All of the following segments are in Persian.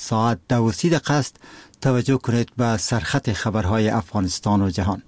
ساعت 12 است. توجه کنید به سرخط خبرهای افغانستان و جهان.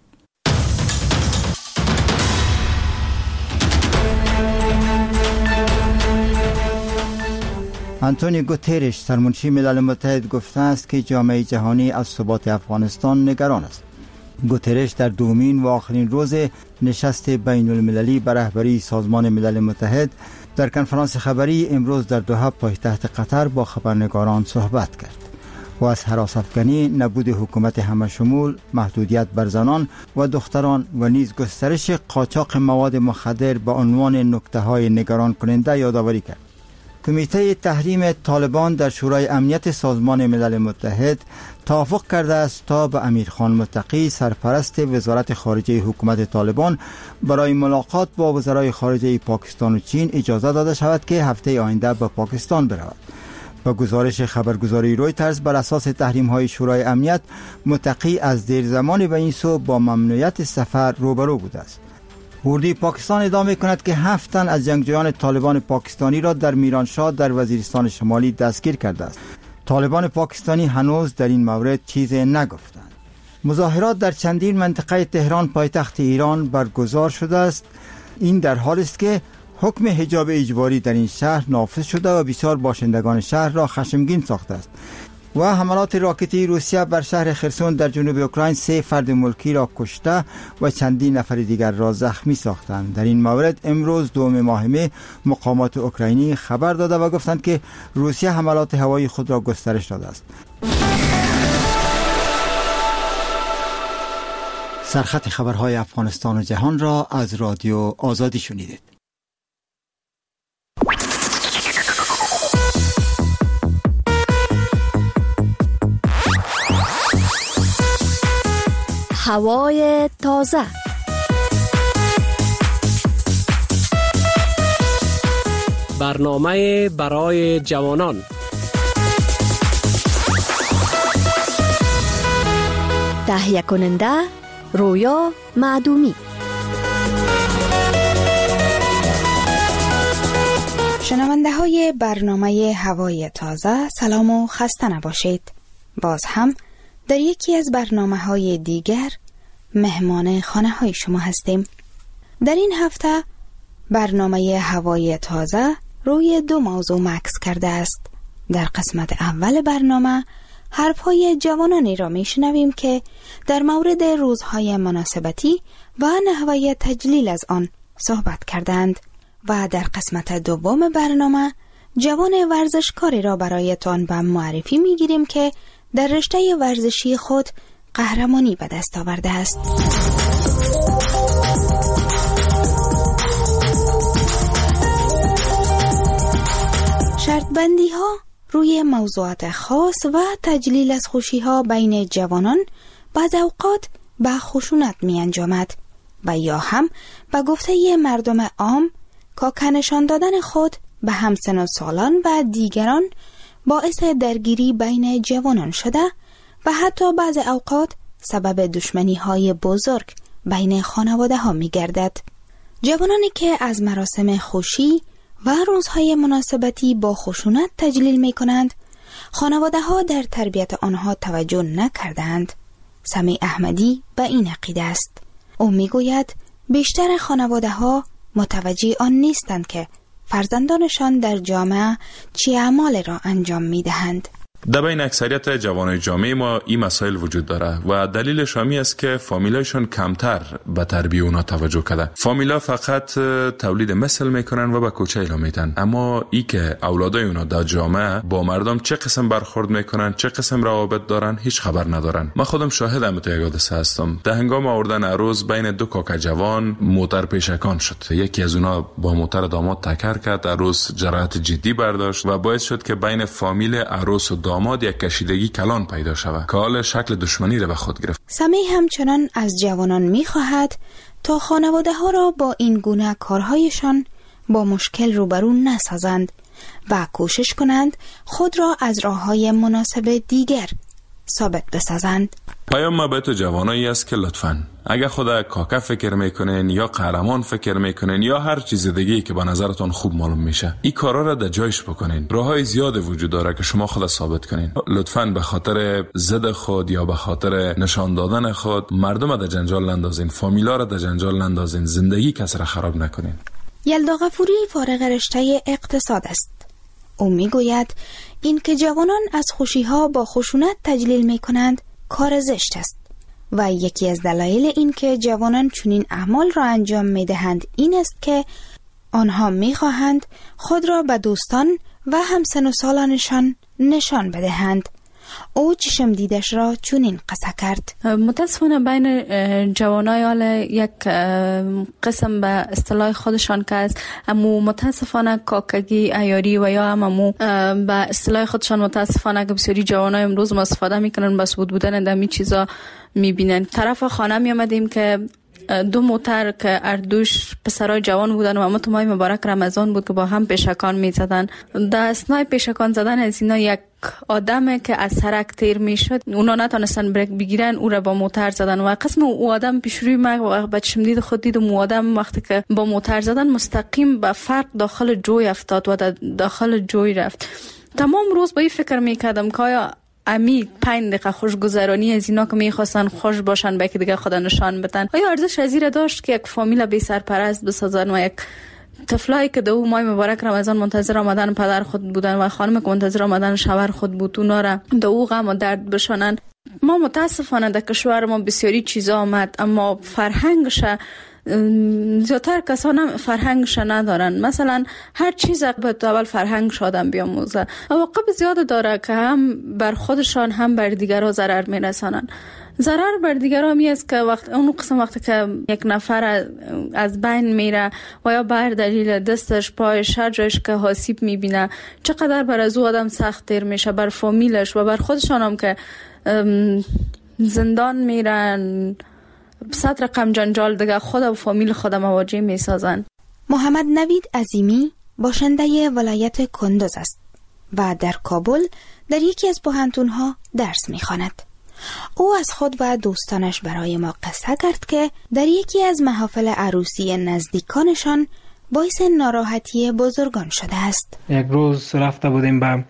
آنتونیو گوترش سرمنشی ملل متحد گفته است که جامعه جهانی از ثبات افغانستان نگران است. گوترش در دومین و آخرین روز نشست بین المللی بر رهبری سازمان ملل متحد در کنفرانس خبری امروز در دوحه پایتخت قطر با خبرنگاران صحبت کرد و از هراس افکنی، نبود حکومت همه شمول، محدودیت بر زنان و دختران و نیز گسترش قاچاق مواد مخدر به عنوان نکته‌های نگران کننده یادآوری کرد. کمیته تحریم طالبان در شورای امنیت سازمان ملل متحد توافق کرده است تا به امیرخان متقی سرپرست وزارت خارجه حکومت طالبان برای ملاقات با وزرای خارجه پاکستان و چین اجازه داده شود که هفته آینده به پاکستان برود. با گزارش خبرگزاری رویترز بر اساس تحریم‌های شورای امنیت، متقی از دیر زمانی به این سو با ممنوعیت سفر روبرو بوده است. اردوی پاکستان ادعا می‌کند که 7 تن از جنگجویان طالبان پاکستانی را در میرانشاه در وزیرستان شمالی دستگیر کرده است. طالبان پاکستانی هنوز در این مورد چیزی نگفتند. مظاهرات در چندین منطقه تهران پایتخت ایران برگزار شده است. این در حالی است که حکم حجاب اجباری در این شهر نافذ شده و بسیار باشندگان شهر را خشمگین ساخته است. و حملات راکتی روسیه بر شهر خرسون در جنوب اوکراین 3 فرد ملکی را کشته و چندین نفر دیگر را زخمی ساختند. در این مورد امروز 2 ماه می مقامات اوکراینی خبر داده و گفتند که روسیه حملات هوایی خود را گسترش داده است. سرخط خبرهای افغانستان و جهان را از رادیو آزادی شنیدید. هوای تازه. برنامه برای جوانان. تهیه کننده رویا معدومی. شنونده های برنامه هوای تازه، سلام و خسته نباشید. باز هم در یکی از برنامه‌های دیگر مهمان خانه های شما هستیم. در این هفته برنامه هوای تازه روی 2 موضوع مکث کرده است. در قسمت اول برنامه حرف‌های جوانانی را میشنویم که در مورد روزهای مناسبتی و نحوه تجلیل از آن صحبت کردند و در قسمت دوم برنامه جوان ورزشکاری را برایتان به معرفی میگیریم که در رشته ورزشی خود قهرمانی به دست آورده است. شرطبندی ها روی موضوعات خاص و تجلیل از خوشی ها بین جوانان بعض اوقات به خشونت می انجامد و یا هم به گفته مردم عام که نشان دادن خود به همسن و سالان و دیگران باعث درگیری بین جوانان شده و حتی بعض اوقات سبب دشمنی های بزرگ بین خانواده ها می گردد. جوانانی که از مراسم خوشی و روزهای مناسبتی با خشونت تجلیل می کنند، خانواده ها در تربیت آنها توجه نکردند. سمیع احمدی به این عقیده است. او می گوید بیشتر خانواده ها متوجه آن نیستند که فرزندانشان در جامعه چه اعمال را انجام می دهند. در بین اکثریت جوانای جامعه ما این مسائل وجود داره و دلیلش همی است که فامیلایشون کمتر به تربیت اونا توجه کرده. فامیلا فقط تولید مثل میکنن و به کوچه اعلام میدن، اما ای که اولادای اونا در جامعه با مردم چه قسم برخورد میکنن، چه قسم روابط دارن، هیچ خبر ندارن. من خودم شاهدم تو یک حادثه هستم. در هنگام آوردن عروس بین 2 کاکا جوان موتر پیشکان شد. یکی از اونا با موتر داماد تکر کرد، عروس جراحت جدی برداشت و باعث شد که بین فامیل عروس و داماد یک کشیدگی کلان پیدا شود که حال شکل دشمنی را به خود گرفت. سمیع همچنان از جوانان می‌خواهد تا خانواده ها را با این گونه کارهایشان با مشکل روبرو نسازند و کوشش کنند خود را از راه‌های مناسب دیگر ثابت بسازند. پیام ما به تو جوانایی است که لطفاً اگه خدا کاکا فکر میکنین یا قهرمان فکر میکنین یا هر چیز دیگه‌ای که به نظرتون خوب معلوم میشه، این کارا را در جایش بکنین. راههای زیاد وجود داره که شما خود ثابت کنین. لطفاً به خاطر ضد خود یا به خاطر نشان دادن خود مردم در جنجال نندازین، فامیلا را در جنجال نندازین، زندگی کس را خراب نکنین. یلدا غفوری فارغ رشته اقتصاد است. او میگوید این که جوانان از خوشی‌ها با خشونت تجلیل میکنند کار زشت است و یکی از دلایل این که جوانان چنین اعمال را انجام میدهند این است که آنها میخواهند خود را به دوستان و همسن و سالانشان نشان بدهند. او چشم دیدش را چنین قصه کرد. متاسفانه بین جوانای حال یک قسم به اصطلاح خودشان که است، اما متاسفانه کاکگی عیاری و یا همو به اصطلاح خودشان متاسفانه که بسیاری جوانای امروز ما استفاده میکنن بس بودن دمی چیزا میبینن. طرف خانه میامدیم که دو موتر که اردوش پسرای جوان بودن و اما تو ماه مبارک رمضان بود که با هم پیشکان میزدن. در اثنای پیشکان زدن از اینا یک آدمه که از سرک تیر میشد، اونا نتونستن بریک بگیرن، او را با موتر زدن و قسم او آدم پیش روی ما با چشم دید خود دیدم او آدم وقتی که با موتر زدن مستقیم به فرق داخل جوی افتاد و داخل جوی رفت. تمام روز با این فکر میکردم که آیا امی 5 دقیقه خوشگذرانی از اینا که میخواستن خوش باشن به که دیگه خدا نشان بدن، آیا ارزش از این داشت که یک فامیل بی سرپرست بسازن و یک طفلایی که دو ماه مبارک رمضان منتظر آمدن پدر خود بودن و خانم که منتظر آمدن شوهر خود بود اونا را دو غم و درد بشانن؟ ما متاسفانه در کشور ما بسیاری چیزا آمد اما فرهنگش زیادتر کسان فرهنگش ندارن. مثلا هر چیز به اول فرهنگش آدم بیاموزه. عواقب زیاد داره که هم بر خودشان هم بر دیگران ضرر میرسانن. ضرر بر دیگران می است که اون قسم وقتی که یک نفر از بین میره و یا بر دلیل دستش پایش هر جایش که آسیب میبینه چقدر بر از او آدم سخت تیر میشه، بر فامیلش و بر خودشان هم که زندان میرن، 100 رقم جنجال دیگه خود و فامیل خود مواجه می سازن. محمد نوید عظیمی باشنده ولایت کندوز است و در کابل در یکی از پوهنتون‌ها درس می خواند. او از خود و دوستانش برای ما قصه کرد که در یکی از محافل عروسی نزدیکانشان باعث ناراحتی بزرگان شده است. یک روز رفته بودیم به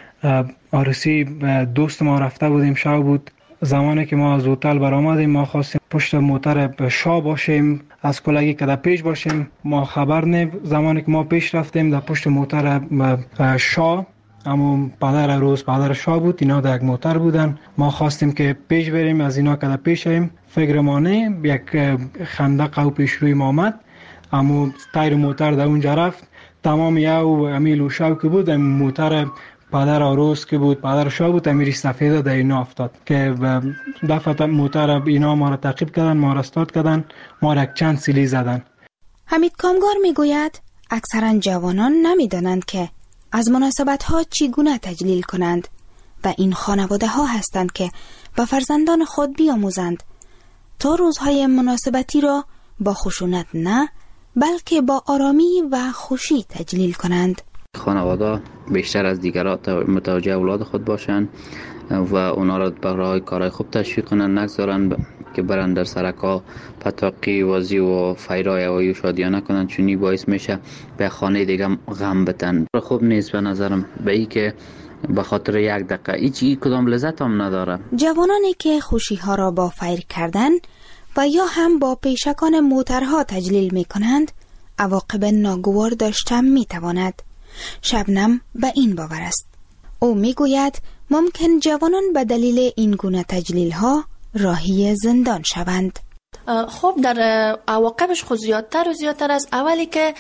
عروسی دوست ما، رفته بودیم شب بود. زمانی که ما از هتل برآمدیم ما خواستیم پشت موتر شاه باشیم، از کلگی که در پیش باشیم. ما خبر نه، زمانی که ما پیش رفتیم در پشت موتر شاه، اما پدر عروس پدر شاه بود، اینا در یک موتر بودن. ما خواستیم که پیش بریم، از اینا که در پیش ایم فکر ما نه، یک خندق او پیش روی ما آمد، اما تایر موتر در اونجا رفت. تمام یو امیل و شو که بود موتر پدر عروس که بود، پدر شاه بود، امیر سفید در اینا افتاد که دفعه موتر اینا ما را تعقیب کردن، ما را استاد کردن، ما را یک چند سیلی زدن. حمید کامگار میگوید اکثرا جوانان نمیدانند که از مناسبت ها چگونه تجلیل کنند و این خانواده ها هستند که به فرزندان خود بیاموزند تا روزهای مناسبتی را با خشونت نه بلکه با آرامی و خوشی تجلیل کنند. خانواده بیشتر از دیگران متوجه اولاد خود باشند و اونا را برای کارهای خوب تشویق کنند، نگذارن که برن در سرکا پتاقی وازی و فیرای و شادیانه کنند، چونی باعث میشه به خانه دیگه غم بتن. خوب نیست به نظرم به ای که به خاطر یک دقیقه هیچ کدام لذت هم نداره. جوانانی که خوشی ها را با فیر کردن و یا هم با پیشکان موترها تجلیل می کنند عواقب ناگوار داشته می تواند. شبنم به این باور است. او می گوید ممکن جوانان به دلیل این گونه تجلیل ها راهی زندان شوند. خب در عواقبش خود زیادتر و زیادتر است. اولی که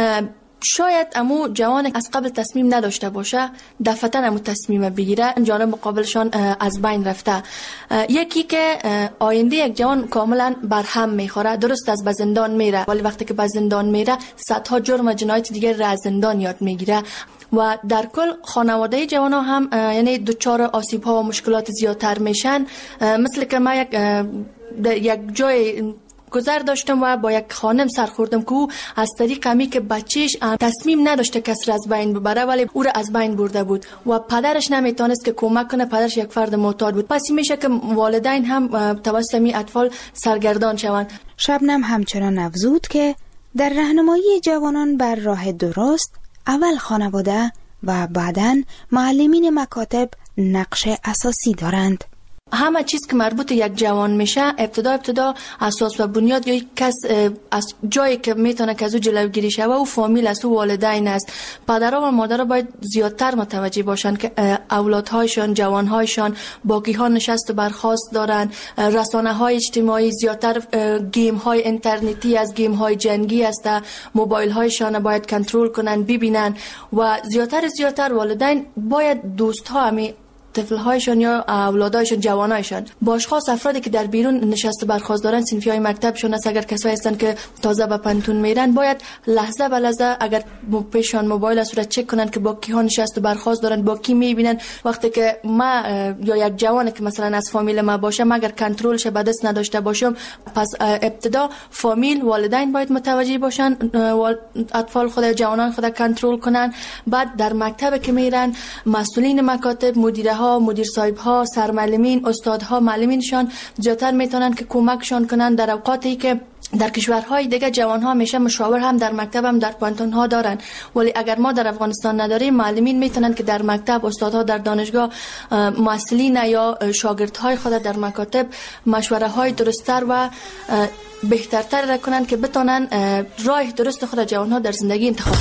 شاید امو جوان از قبل تصمیم نداشته باشه دفعتاً امو تصمیم بگیره، جانب مقابلشان از بین رفته. یکی که آینده یک جوان کاملا برهم میخوره. درست از به زندان میره ولی وقتی که به زندان میره صدها جرم و جنایت دیگر را از زندان یاد میگیره و در کل خانواده جوان ها هم یعنی دچار آسیب ها و مشکلات زیادتر میشن. مثل که ما یک جای گذر داشتم و با یک خانم سرخوردم که او از طریق امی که بچهش تصمیم نداشته کسی را از بین ببره ولی او را از بین برده بود و پدرش نمیتونست که کمک کنه. پدرش یک فرد معتاد بود. پس میشه که والدین هم توسط می اطفال سرگردان شوند. شبنم همچنان افزود که در راهنمایی جوانان بر راه درست اول خانواده و بعداً معلمین مکاتب نقش اساسی دارند. همه چیز که مربوط یک جوان میشه ابتدا اساس و بنیاد یا یک کس از جایی که میتونه که از او جلوگیری شوه و فامیل است و والدین است. پدرها و مادرها باید زیادتر متوجه باشند که اولادهایشان، جوانهایشان با ها نشست و برخاست دارن. رسانه های اجتماعی زیادتر گیم های اینترنتی از گیم های جنگی است. موبایل هایشان باید کنترل کنن ببینن و زیادتر والدین باید دوست ها همی طفل‌هایشان یا اولادایشان، جوانایشان با اشخاص افرادی که در بیرون نشست و برخاست دارن، صنفی‌های مکتبشون است، اگر کسایی هستن که تازه به پنتون میرن باید لحظه به لحظه اگر پیشان موبایل است را چک کنن که با کی ها نشست و برخاست دارن، با کی میبینن. وقتی که ما یا یک جوانی که مثلا از فامیل ما باشه اگر کنترلش به دست نداشته باشم، پس ابتدا فامیل، والدین باید متوجه باشن، اطفال خود، جوانان خود کنترل کنن. بعد در مکتب که میرن مسئولین مکاتب، مدیر صاحب ها، سرمعلمین، استادها، معلمینشان زیادتر میتونن که کمکشان کنن. در اوقاتی که در کشورهای دیگه جوانها همیشه مشاور هم در مکتب هم در پانتون ها دارن، ولی اگر ما در افغانستان نداریم معلمین میتونن که در مکتب، استادها در دانشگاه، مسئولین یا شاگردهای خود در مکاتب مشوره های درست‌تر و بهترتر را کنن که بتونن راه درست خود جوانها در زندگی انتخاب.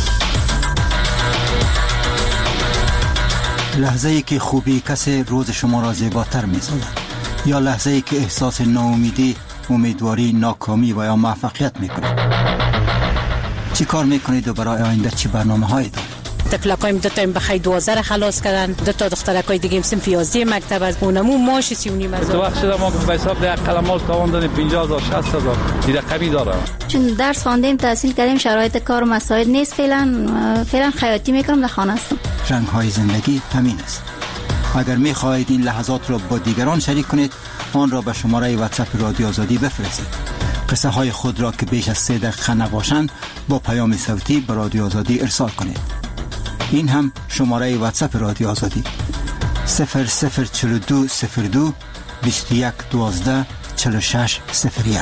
لحظه ای که خوبی کسی روز شما را زیباتر می سازد یا لحظه ای که احساس ناامیدی، امیدواری، ناکامی و یا موفقیت می کنید. چی کار می کنید و برای آینده چی برنامه هایی دارید؟ تکلقایم دوتایم بخی 12 خلاص کردن، دوتا دخترکای دیگه هم صنف 11 مکتب از اونمو ماش 39 هزار. تو وقت شده ما به حساب ده قلمال تاوان دادیم 50000 60000 دیگه رقمی داره. چون درس خواندیم، تحصیل کردیم، شرایط کار مساعد نیست، فعلا خیاطی میکنم، در خانه هستم. رنگ های زندگی همین است. اگر می خواهید این لحظات را با دیگران شریک کنید، آن را به شماره واتساپ رادیو آزادی بفرستید. قصه های خود را که بیش از 3 دقیقه نباشند با پیام صوتی به رادیو آزادی ارسال کنید. این هم شماره واتساپ رادیو آزادی 004202 21 12 46 01.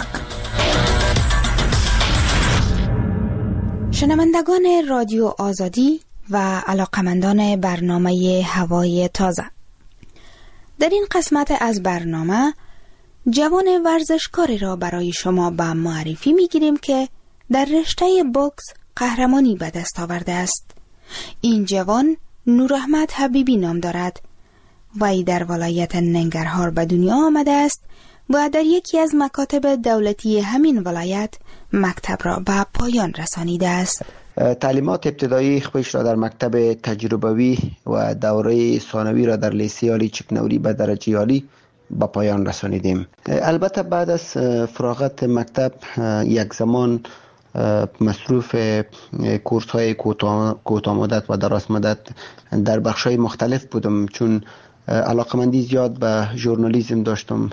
شنوندگان رادیو آزادی و علاقمندان برنامه هوای تازه، در این قسمت از برنامه جوان ورزشکاری را برای شما به معرفی میگیریم که در رشته بوکس قهرمانی به دست آورده است. این جوان نوراحمد حبیبی نام دارد. وی در ولایت ننگرهار به دنیا آمده است و در یکی از مکاتب دولتی همین ولایت مکتب را به پایان رسانیده است. تعلیمات ابتدایی خودش را در مکتب تجربوی و دوره ثانوی را در لیسه عالی چکنوری به درجه عالی به پایان رسانیدیم. البته بعد از فراغت مکتب یک زمان مصروف کورس های کوتاه مدت و دراز مدت در بخش های مختلف بودم، چون علاقمندی زیاد به ژورنالیسم داشتم.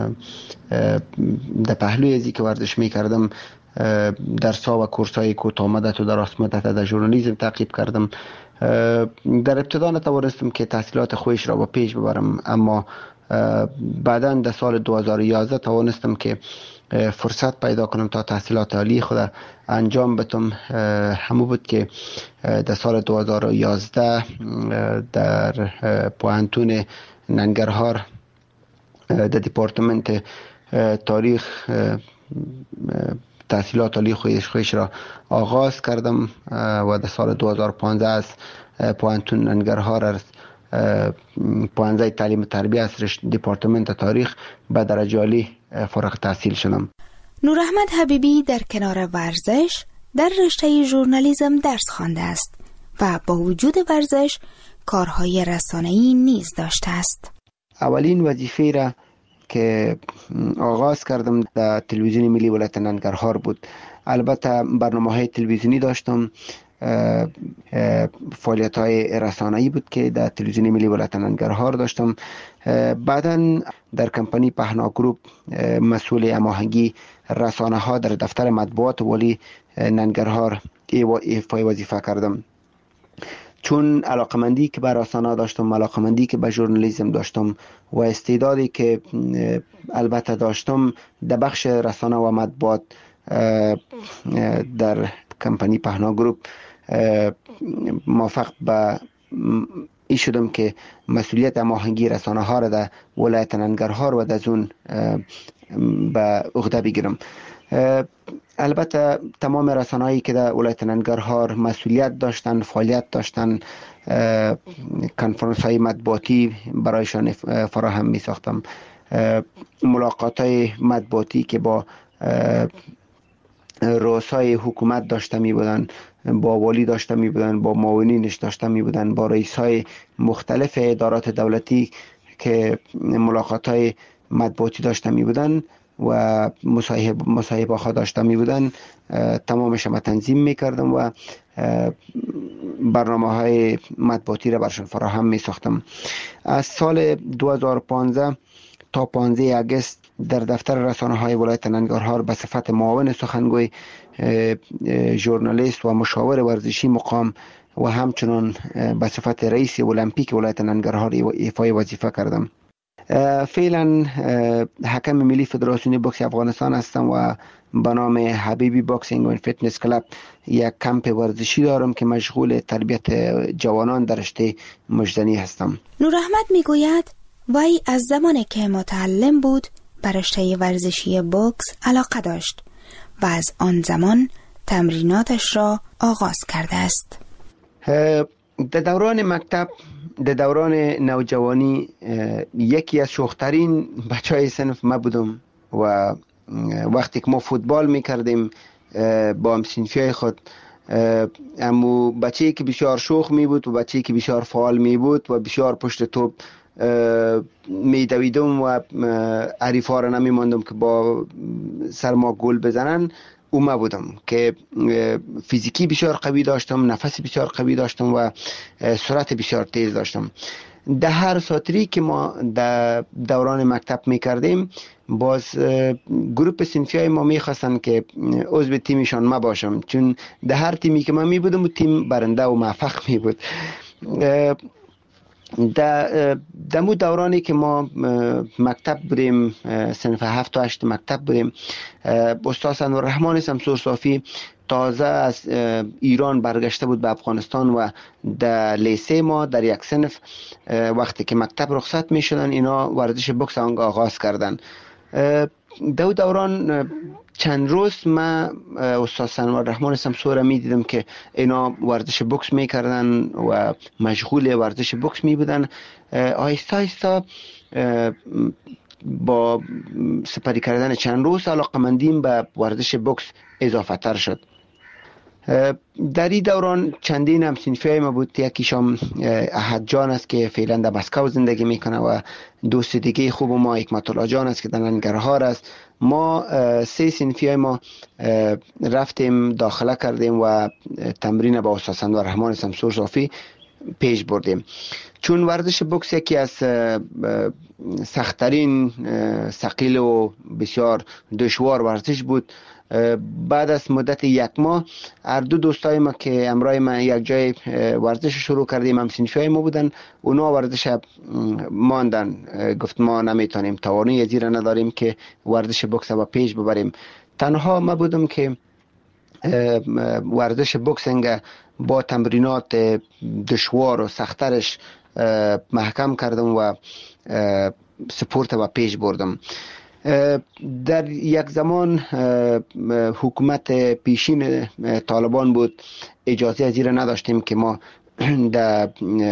در پهلوی ازی که ورزش می کردم درس‌ها و کورس‌های کوتاه مدت و دراز مدت در ژورنالیسم تعقیب کردم. در ابتدا نتوانستم که تحصیلات خودش را با پیش ببرم، اما بعداً در سال 2011 توانستم که فرصت پیدا کنم تا تحصیلات عالی خود انجام بدم. همون بود که در سال 2011 در پوهنتون ننگرهار در دپارتمنت تاریخ تحصیلات عالی خودش را آغاز کردم و در سال 2015 از پوهنتون ننگرهار از پوهنځی تعلیم تربیه از دپارتمنت تاریخ به درجه عالی فارغ التحصیل شدم. نوراحمد حبیبی در کنار ورزش در رشته ژورنالیسم درس خوانده است و با وجود ورزش کارهای رسانه‌ای نیز داشته است. اولین وظیفه را که آغاز کردم در تلویزیون ملی ولایت ننگرهار بود. البته برنامه‌های تلویزیونی داشتم فعالیت‌های رسانه‌ای بود که در تلویزیون ملی ولایت ننگرهار داشتم. بعداً در کمپانی پهنا گروپ مسئول هماهنگی رسانه‌ها در دفتر مطبوعات والی ننگرهار ایفای وظیفه کردم. چون علاقمندی که به رسانه داشتم، علاقمندی که به ژورنالیسم داشتم و استعدادی که البته داشتم در بخش رسانه و مطبوعات در کمپانی پهنا گروپ موفق به این شدم که مسئولیت هماهنگی رسانه ها را در ولایت ننگرهار و در زون به عهده بگیرم. البته تمام رسانه‌هایی که در ولایت ننگرهار مسئولیت داشتن، فعالیت داشتن، کنفرانس های مطبوعاتی برایشان فراهم می ساختم. ملاقات های مطبوعاتی که با رؤسای حکومت داشته می بودن، با والی داشته می بودن، با معاونینش داشته می بودن، با رئیس های مختلف ادارات دولتی که ملاقات های مطبوعاتی داشته می بودن و مصاحبه ها داشته می بودن، تمامش ما تنظیم می کردم و برنامه های مطبوعاتی را برشان فراهم می ساختم. از سال 2015 تا 15 اگست در دفتر رسانه های ولایت ننگرهار به صفت معاون سخنگوی، ژورنالیست و مشاور ورزشی مقام و همچنان به صفت رئیس المپیک ولایت ننگرهار ایفای وظیفه کردم. فعلا حکم ملی فدراسیون بوکس افغانستان هستم و به نام حبیبی باکسینگ و فیتنس کلاب یک کمپ ورزشی دارم که مشغول تربیت جوانان در رشته مجدنی هستم. نور احمد میگوید وی از زمانی که متعلم بود به رشته ورزشی بوکس علاقه داشت و از آن زمان تمریناتش را آغاز کرده است. در دوران مکتب، در دوران نوجوانی یکی از شوخترین بچهای صنف ما بودم و وقتی که ما فوتبال میکردیم با همسنفیای خود، امو بچه‌ای که بسیار شوخ می بود و بچه‌ای که بسیار فعال می بود و بسیار پشت توپ می دویدم و حریفا را نمی ماندم که با سر ما گل بزنن. اومه بودم که فیزیکی بسیار قوی داشتم، نفس بسیار قوی داشتم و سرعت بسیار تیز داشتم. در هر ساتری که ما در دوران مکتب میکردیم، باز گروپ صنفیای ما میخواستن که عضو تیمشان ما باشم، چون در هر تیمی که من میبودم و تیم برنده و موفق میبود. در مو دورانی که ما مکتب بودیم، صنف 7 تا 8 مکتب بودیم، استاد انورالرحمن شمسور صافی تازه از ایران برگشته بود به افغانستان و در لیسه ما در یک صنف وقتی که مکتب رخصت می شدن اینا ورزش بوکس آغاز کردن. در دوران چند روز من استاد انورالرحمن شمسور می دیدم که اینا ورزش بوکس می کردن و مشغول ورزش بوکس می بودن. آهسته آهسته با سپری کردن چند روز علاقمندیم به ورزش بوکس اضافه تر شد. در این دوران چندین همسنفیای ما بود. یکیشم احد جان است که فعلا در مسکو زندگی میکنه و دوست دیگه خوب ما حکمت الله جان است که در ننگرهار است. ما 3 صنفیای ما رفتیم داخله کردیم و تمرین با استاد انورالرحمن شمسور صافی پیش بردیم. چون ورزش بوکس یکی از سخت‌ترین، ثقیل و بسیار دشوار ورزش بود، بعد از مدت 1 ماه هر دو دوستای ما که همراه من یک جای ورزش شروع کردیم، هم صنفیای ما بودن، اونا ورزش ماندن. گفت ما نمیتونیم، توانایی زیرا نداریم که ورزش بوکس رو پیش ببریم. تنها ما بودم که ورزش بوکسینگ با تمرینات دشوار و سخترش محکم کردم و سپورت و پیش بردم. در یک زمان حکومت پیشین طالبان بود، اجازه زیر نداشتیم که ما در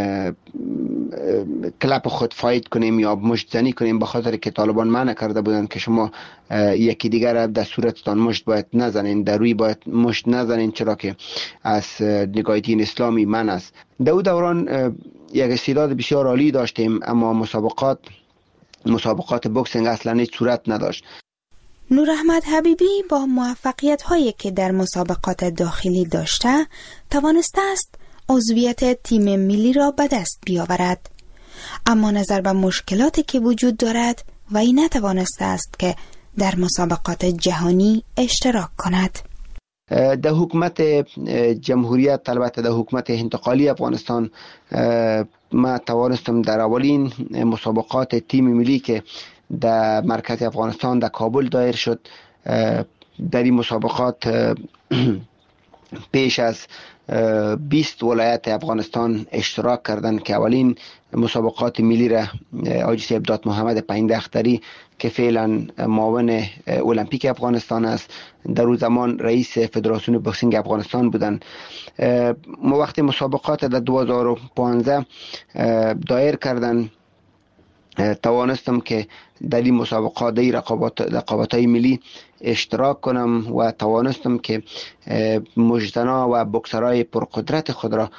کلپ خود فایت کنیم یا مشتزنی کنیم، به خاطر که طالبان منع کرده بودن که شما یکی دیگر در صورتتان مشت باید نزنین، در روی باید مشت نزنین، چرا که از نگاه دین اسلامی منع است. در اون دوران یک استعداد بسیار عالی داشتیم، اما مسابقات بوکسینگ اصلا هیچ صورت نداشت. نور احمد حبیبی با موفقیت هایی که در مسابقات داخلی داشته توانسته است عضویت تیم ملی را به دست بیاورد، اما نظر به مشکلاتی که وجود دارد وی نتوانسته است که در مسابقات جهانی اشتراک کند. در حکومت جمهوریت، البته در حکومت انتقالی افغانستان، ما توانستم در اولین مسابقات تیم ملی که در مرکز افغانستان در کابل دایر شد، در این مسابقات پیش از 20 ولایت افغانستان اشتراک کردند که اولین مسابقات ملی را حاجی صاحب دات محمد پایینده اختری که فعلا معاون المپیک افغانستان است، در اون زمان رئیس فدراسیون بوکسینگ افغانستان بودند. وقتی مسابقات در 2015 دایر کردند، توانستم که در این مسابقات در رقابت‌های ملی اشتراک کنم و توانستم که مجدنا و بوکسرای پرقدرت خود را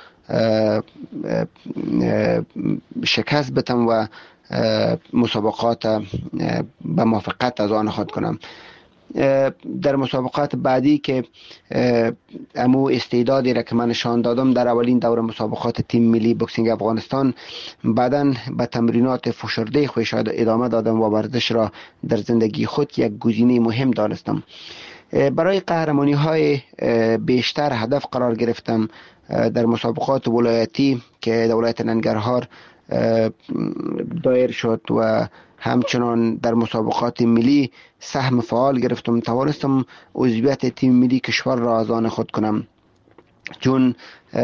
شکست بدم و مسابقات به موافقت از آن خود کنم. در مسابقات بعدی که امو استعدادی را که من نشان دادم در اولین دور مسابقات تیم ملی بوکسینگ افغانستان، بعداً به تمرینات فشرده خودش ادامه دادم و ورزش را در زندگی خود یک گزینه مهم دانستم. برای قهرمانی های بیشتر هدف قرار گرفتم. در مسابقات ولایتی که در ولایت ننگرهار دایر شد و همچنان در مسابقات ملی سهم فعال گرفتم، توانستم عضویت تیم ملی کشور را از آن خود کنم. چون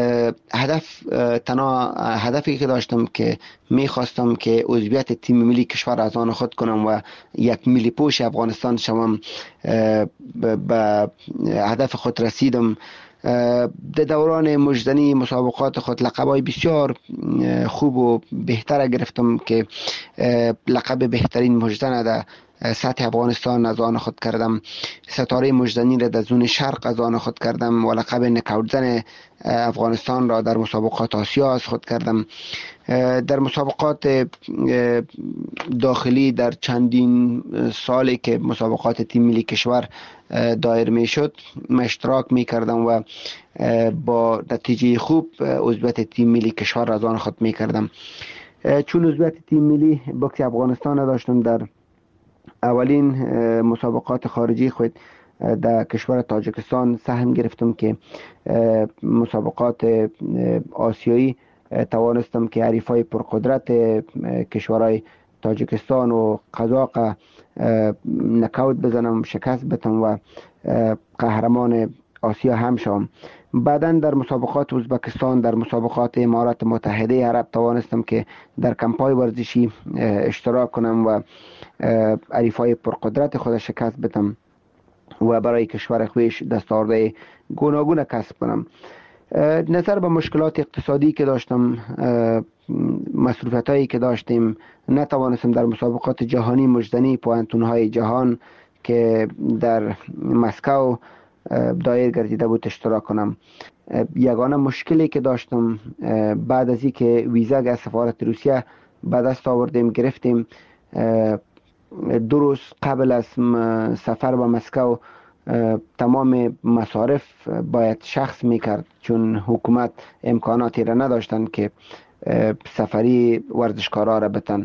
هدفی که داشتم که میخواستم که عضویت تیم ملی کشور از آن خود کنم و یک ملی پوش افغانستان شوم، به هدف خود رسیدم. در دوران مجدنی مسابقات خود لقبای بسیار خوب و بهتر گرفتم که لقب بهترین مجدن در سطح افغانستان از آن خود کردم، ستاره مجدنی را در زون شرق از آن خود کردم و لقب نکاوتزن افغانستان را در مسابقات آسیا از خود کردم. در مسابقات داخلی در چندین سالی که مسابقات تیم ملی کشور دایر می شد من اشتراک می کردم و با نتیجه خوب عضویت تیم ملی کشور از آن خود می کردم. چون عضویت تیم ملی بوکس افغانستان داشتم، در اولین مسابقات خارجی خود در کشور تاجیکستان سهم گرفتم که مسابقات آسیایی توانستم که حریفای پرقدرت کشورهای تاجیکستان و قزاق نکاوت بزنم، شکست بدم و قهرمان آسیا هم شوم. بعداً در مسابقات ازبکستان، در مسابقات امارات متحده عرب توانستم که در کمپای ورزشی اشتراک کنم و حریفای پرقدرت خود شکست بدم و برای کشور خویش دستاوردهای گوناگون کسب کنم. نظر به مشکلات اقتصادی که داشتم، مصروفیت هایی که داشتیم، نتوانستم در مسابقات جهانی مجدنی پوانتون های جهان که در مسکو دایر گردیده بود اشتراک کنم. یگانه مشکلی که داشتم بعد از اینکه ویزا از سفارت روسیه به دست آوردیم گرفتیم، 2 روز قبل از سفر به مسکو تمام مصارف باید شخص میکرد، چون حکومت امکاناتی را نداشتند که سفری ورزشکارا را بتن.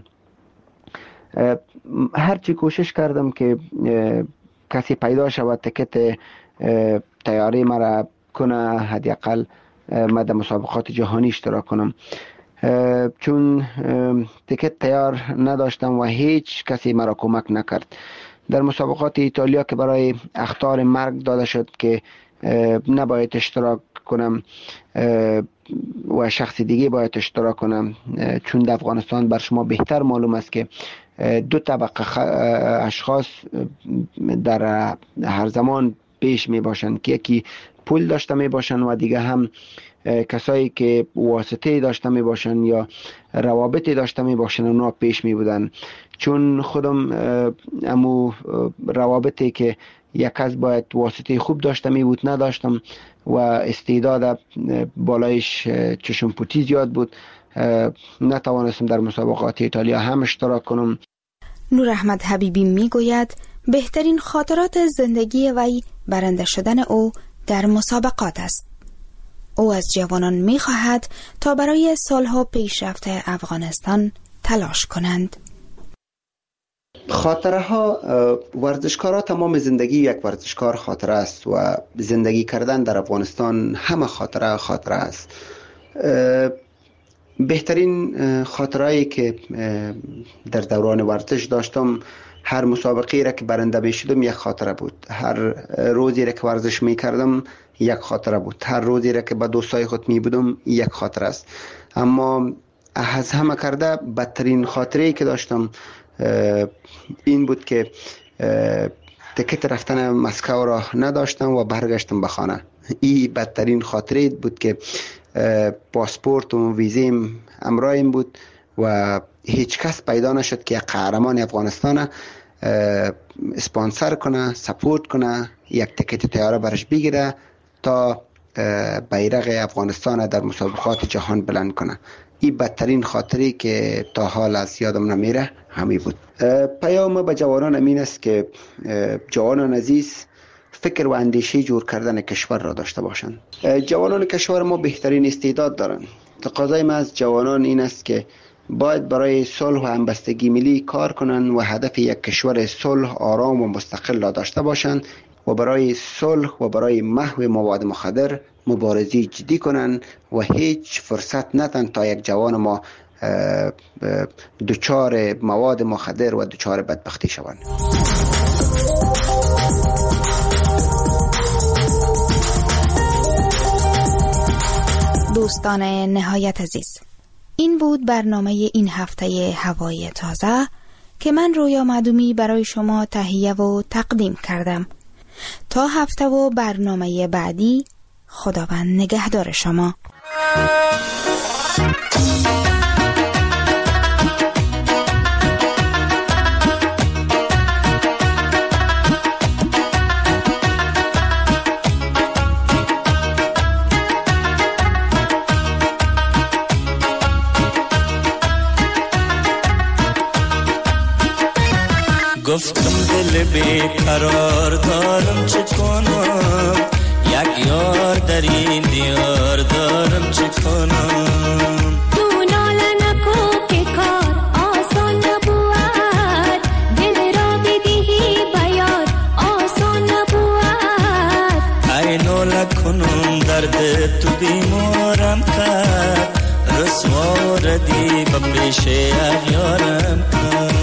هرچی کوشش کردم که کسی پیدا شود تکت تیاری مرا کنه، حداقل من در مسابقات جهانی اشتراک کنم، چون تکت تیار نداشتم و هیچ کسی مرا کمک نکرد. در مسابقات ایتالیا که برای اخطار مرگ داده شد که نباید اشتراک کنم و شخص دیگه باید اشتراک کنم، چون در افغانستان بر شما بهتر معلوم است که 2 طبقه اشخاص در هر زمان پیش می باشند که یکی پول داشته می باشند و دیگه هم کسایی که واسطه داشته می باشند یا روابطی داشته می باشند اونا پیش می بودن. چون خودم امو روابطی که یک کس باید واسطه خوب داشته می بود نداشتم و استعداد بالایش چشم پوتی زیاد بود، نتوانستم در مسابقات ایتالیا هم اشتراک کنم. نور احمد حبیبی می گوید بهترین خاطرات زندگی وی برنده شدن او در مسابقات است. او از جوانان می خواهد تا برای صلح و پیشرفت افغانستان تلاش کنند. خاطره ها، ورزشکارا تمام زندگی یک ورزشکار خاطره است و زندگی کردن در افغانستان همه خاطره است. بهترین خاطرهایی که در دوران ورزش داشتم، هر مسابقه را که برنده میشدم یک خاطره بود، هر روزی را که ورزش میکردم یک خاطره بود، هر روزی را که با دوستای خود می بودم یک خاطره است. اما از همه کرده بدترین خاطره‌ای که داشتم این بود که تکت رفتن مسکو را نداشتم و برگشتم به خانه. این بدترین خاطره بود که پاسپورت و ویزیم همراهم بود و هیچ کس پیدا نشد که یک قهرمان افغانستان اسپانسر کنه، سپورت کنه، یک تکت طیاره برش بگیره تا بیرق افغانستان در مسابقات جهان بلند کنه. این بدترین خاطری که تا حال از یادم نمیره همی بود. پیام به جوانان امین است که جوانان عزیز فکر و اندیشه جور کردن کشور را داشته باشند. جوانان کشور ما بهترین استعداد دارند. تقاضای ما از جوانان این است که باید برای صلح و همبستگی ملی کار کنند و هدف یک کشور صلح، آرام و مستقل را داشته باشند و برای صلح و برای محو مواد مخدر مبارزه جدی کنند و هیچ فرصت ندن تا یک جوان ما دچار مواد مخدر و دچار بدبختی شوند. دوستان نهایت عزیز، این بود برنامه این هفته هوای تازه که من رویا معدومی برای شما تهیه و تقدیم کردم. تا هفته و برنامه بعدی، خداوند نگهدار شما. گفتم دل بیقرار دارم چه کنم، یک یار در این دیار دارم چه کنم. تو ناله نکو که کار آسان نبود، دل را بدهی بیار آسان نبود. ای ناله کنم درد تو بیمارم کرد، رسوا ردی به پیش اغیارم کرد.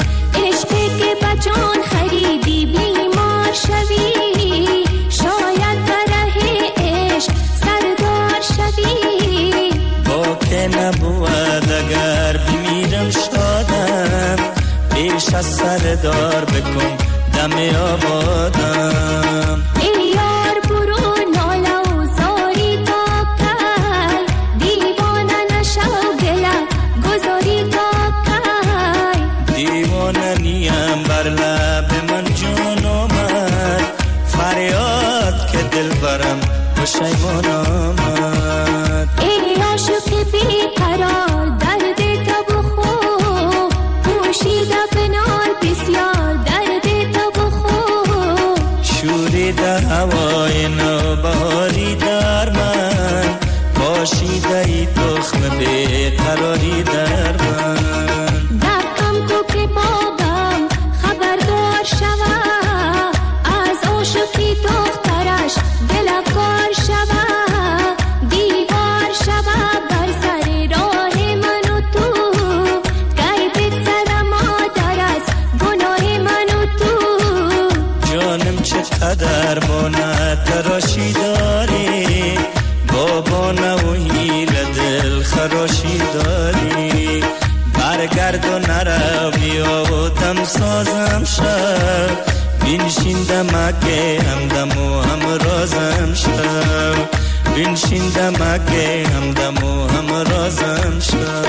جان خریدی بیمار شوی، شاید بره عشق سردار شوی. با که نبود اگر بمیرم شادم، پیش از سردار بکن دم آبادم. ای یار برو ناله و زاری تا کی، دیوانه نشو گله گذاری تا کی. دیوانه نیم بر لب من جون آمد، فریاد که دل برم پشیمان آمد. ای عاشق بیقرار درد تو بخور، پوشیده بنال بسیار درد تو بخور. شوریده هوای نوبهاری در من، پاشیده ای تخم بیقراری در من. دقم تو که بابم خبردار شوه، از عاشقی دخترش دلکار شوه. دیوار شوه بر سر راه من و تو، غیبت سر مادر از گناه من و تو. جانم چقدر بانه تراشی داری، بابانه و هیل دل خراشی داری. برگرد و نرو بیا و دم سازم شو، بنشین دمکه همدم و همرازم شو. بنشین دمکه همدم و همرازم شو.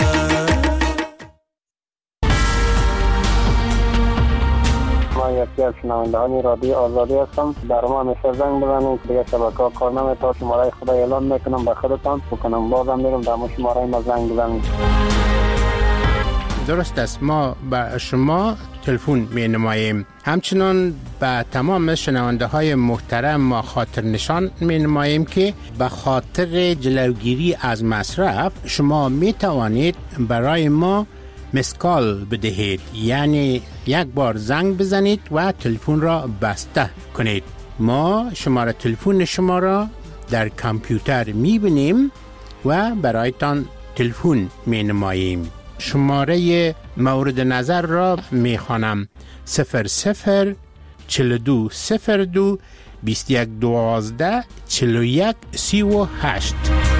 یکی از شنوندهان رادیو آزادی هستم. در ما همیشه زنگ بزنید، دیگه شبکه‌ها کار نمی‌کنه. شماره خدا اعلان میکنم به خودتان بکنم، بازم میرم در شماره ما زنگ بزنید. درست است، ما به شما تلفن می نماییم. همچنان به تمام شنونده های محترم ما خاطر نشان می نماییم که به خاطر جلوگیری از مصرف شما می توانید برای ما مسکال بدهید، یعنی یک بار زنگ بزنید و تلفن را بسته کنید. ما شماره تلفن شما را در کامپیوتر می بینیم و برایتان تلفن می نماییم. شماره مورد نظر را می خوانم: 00 4202 2112 41 38.